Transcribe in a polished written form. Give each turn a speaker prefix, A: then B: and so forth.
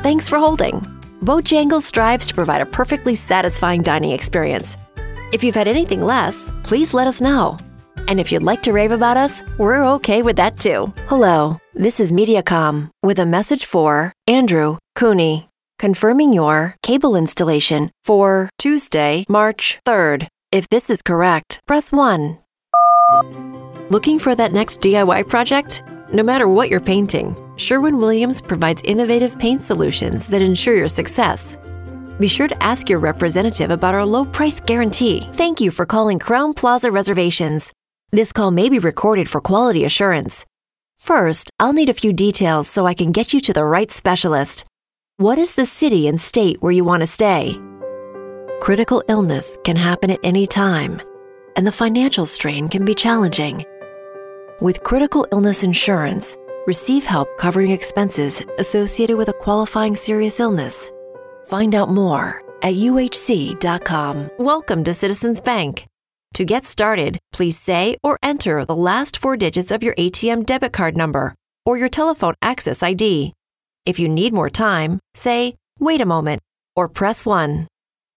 A: Thanks for holding. Bojangles strives to provide a perfectly satisfying dining experience. If you've had anything less, please let us know. And if you'd like to rave about us, we're okay with that too. Hello, this is Mediacom with a message for Andrew Cooney, confirming your cable installation for Tuesday, March 3rd. If this is correct, press 1. Looking for that next DIY project? No matter what you're painting, Sherwin-Williams provides innovative paint solutions that ensure your success. Be sure to ask your representative about our low price guarantee. Thank you for calling Crowne Plaza Reservations. This call may be recorded for quality assurance. First, I'll need a few details so I can get you to the right specialist. What is the city and state where you want to stay? Critical illness can happen at any time, and the financial strain can be challenging. With critical illness insurance, receive help covering expenses associated with a qualifying serious illness. Find out more at uhc.com. Welcome to Citizens Bank. To get started, please say or enter the last 4 digits of your ATM debit card number or your telephone access ID. If you need more time, say, "Wait a moment," or press 1.